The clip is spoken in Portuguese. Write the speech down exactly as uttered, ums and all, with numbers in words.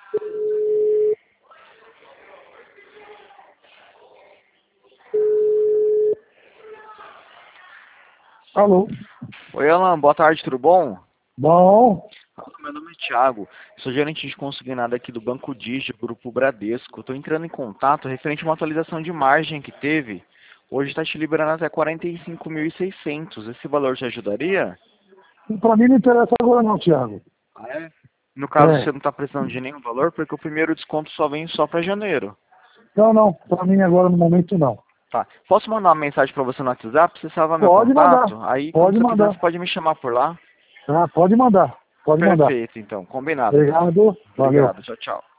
Alô? Oi, Alan, boa tarde, tudo bom? Bom, Meu nome é Thiago, sou gerente de consignado aqui do Banco Digi, Grupo Bradesco. Estou entrando em contato referente a uma atualização de margem que teve. Hoje está te liberando até quarenta e cinco mil e seiscentos. Esse valor te ajudaria? pra mim não interessa agora não, Thiago. Ah, é? No caso, É. você não está precisando de nenhum valor, porque o primeiro desconto só vem só para janeiro. Não, não, pra mim agora no momento não. Tá. Posso mandar uma mensagem para você no WhatsApp? Você salva meu Pode mandar, contato? Aí, quando pode você quiser, mandar. você pode me chamar por lá. Ah, pode mandar, pode mandar. Perfeito, então. Combinado, então. Obrigado, valeu. Obrigado. Tchau, tchau.